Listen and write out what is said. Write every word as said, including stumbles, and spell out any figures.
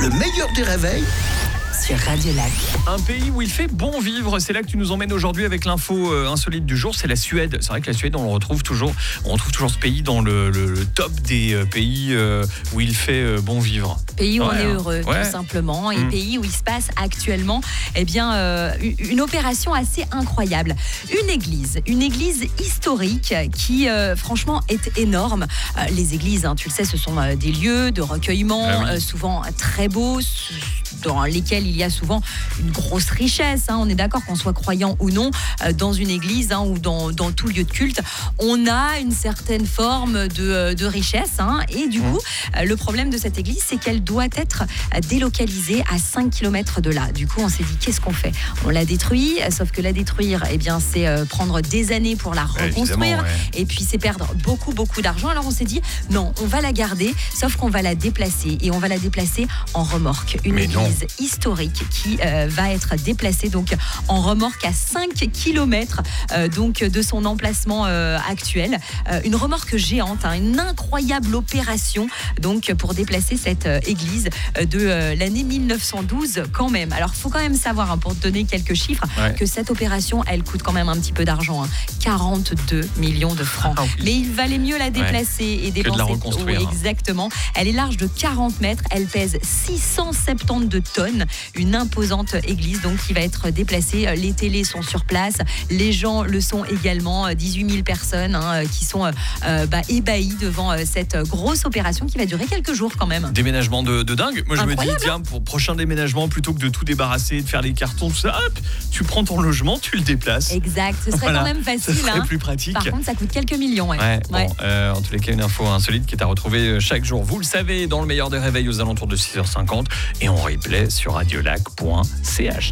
Le meilleur des réveils sur Radio Lac. Un pays où il fait bon vivre, c'est là que tu nous emmènes aujourd'hui avec l'info euh, insolite du jour, c'est la Suède. C'est vrai que la Suède, on le retrouve toujours, on retrouve toujours ce pays dans le, le, le top des euh, pays euh, où il fait euh, bon vivre. Pays où Ouais, on est hein. heureux, Ouais. tout simplement, et Mm. pays où il se passe actuellement eh bien, euh, une opération assez incroyable. Une église, une église historique qui, euh, franchement, est énorme. Euh, les églises, hein, tu le sais, ce sont euh, des lieux de recueillement, Ah oui. euh, souvent très beaux, dans lesquels il y a souvent une grosse richesse. Hein. On est d'accord qu'on soit croyant ou non, euh, dans une église hein, ou dans, dans tout lieu de culte, on a une certaine forme de, de richesse. Hein. Et du Mmh. coup, euh, le problème de cette église, c'est qu'elle doit être euh, délocalisée à cinq kilomètres de là. Du coup, on s'est dit, qu'est-ce qu'on fait ? On la détruit, euh, sauf que la détruire, eh bien, c'est euh, prendre des années pour la reconstruire. Évidemment, ouais. Et puis, c'est perdre beaucoup, beaucoup d'argent. Alors, on s'est dit, non, on va la garder, sauf qu'on va la déplacer. Et on va la déplacer en remorque. Une Mais église non. historique qui euh, va être déplacée donc, en remorque à cinq kilomètres euh, donc, de son emplacement euh, actuel. Euh, une remorque géante, hein, une incroyable opération donc, pour déplacer cette euh, église euh, de euh, l'année mille neuf cent douze quand même. Alors, il faut quand même savoir, hein, pour te donner quelques chiffres, Ouais. que cette opération, elle coûte quand même un petit peu d'argent. Hein, quarante-deux millions de francs. Ah oui. Mais il valait mieux la déplacer et de la dépenser. reconstruire, Oui, hein. exactement. Elle est large de quarante mètres. Elle pèse six cent soixante-douze tonnes. Une imposante église donc, qui va être déplacée. Les télés sont sur place. Les gens le sont également. dix-huit mille personnes hein, qui sont euh, bah, ébahies devant euh, cette grosse opération qui va durer quelques jours quand même. Déménagement de, de dingue. Moi, je Incroyable, me dis, tiens, pour prochain déménagement, plutôt que de tout débarrasser, de faire les cartons, tout ça, hop, tu prends ton logement, tu le déplaces. Exact. Ce serait Voilà. quand même Ça facile. serait hein. plus pratique. Par contre, ça coûte quelques millions. Ouais. Ouais, Ouais. bon, euh, en tous les cas, une info insolite qui est à retrouver chaque jour. Vous le savez, dans le meilleur des réveils aux alentours de six heures cinquante et en replay sur radiolac point c h.